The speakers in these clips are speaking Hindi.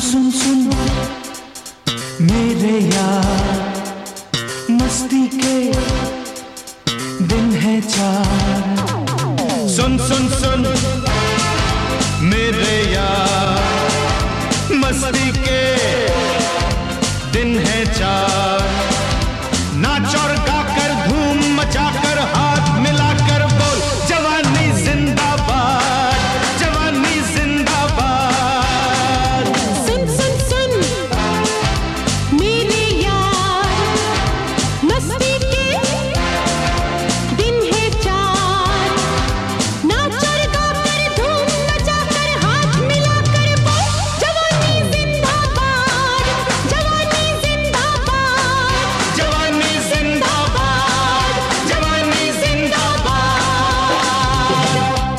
सुन सुन मेरे यार, मस्ती के दिन है चार। सुन सुन सुन मेरे यार, मस्ती के दिन है चार। नाच और गाकर धूम मचाकर हाथ मिलाकर बोल जवानी जिंदाबाद, जवानी जिंदाबाद। सुन सुन सुन मेरे यार, मस्ती के दिन है चार। नाच और गाकर धूम मचाकर हाथ मिलाकर बोल जवानी जिंदाबाद, जवानी जिंदाबाद, जवानी जिंदाबाद, जवानी जिंदाबाद।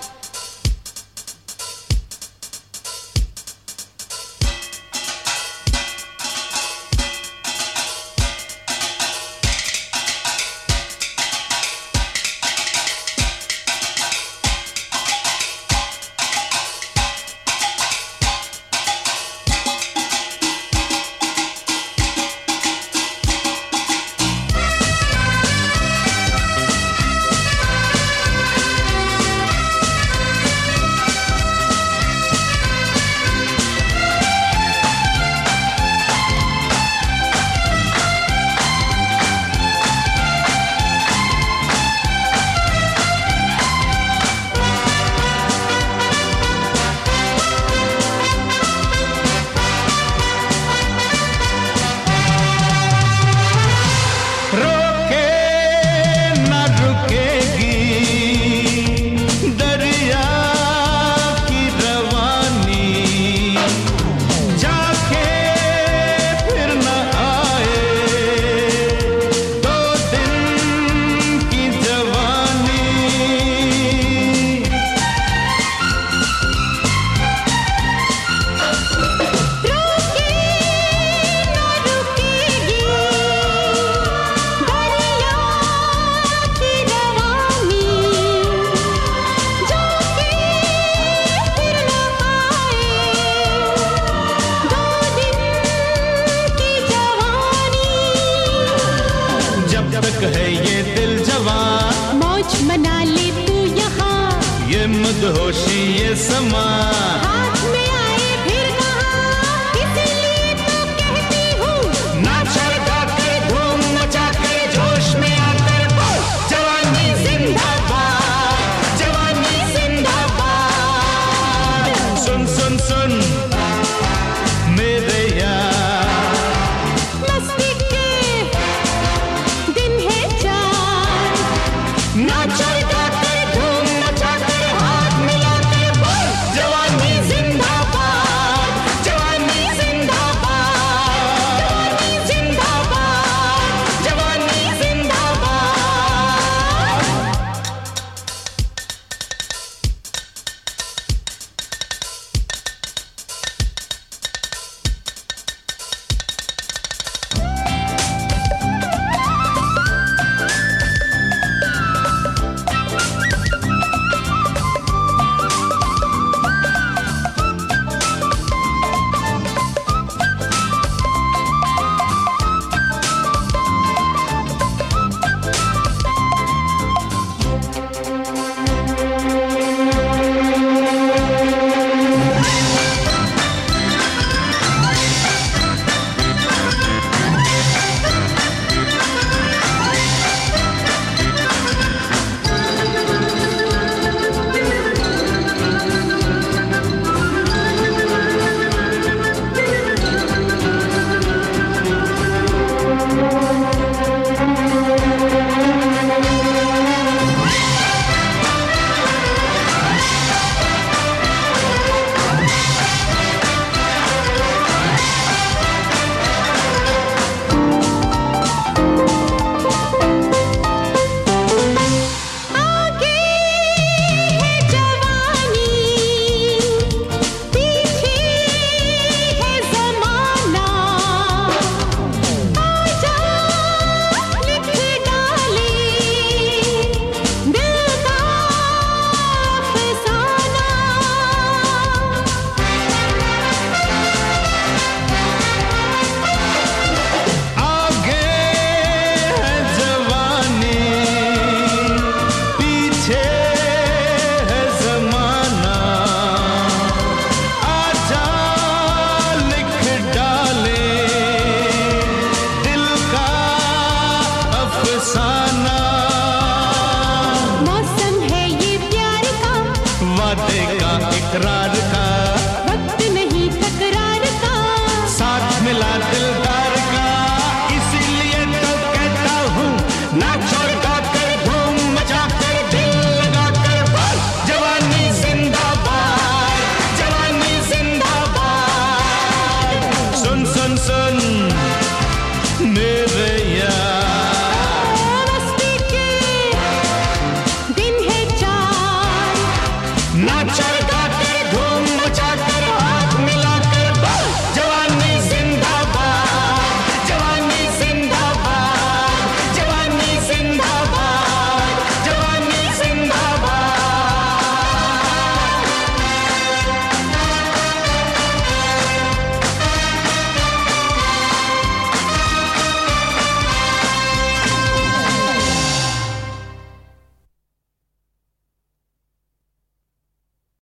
रोके न रुकेगी दरिया की रवानी, जाके फिर न आए दो दिन की जवानी। रोके न रुकेगी दरिया की रवानी, जाके फिर न आए दो दिन की जवानी। जब तक है ये दिल जवान, मौज मना ले तू यहाँ, ये मदहोशी ये समा। हाथ में आए फिर कहाँ, इसीलिए तो कहती हूँ नाच और गाकर धूम मचाकर जोश में आकर बोल जवानी जिंदाबाद, जवानी जिंदाबाद। सुन सुन सुन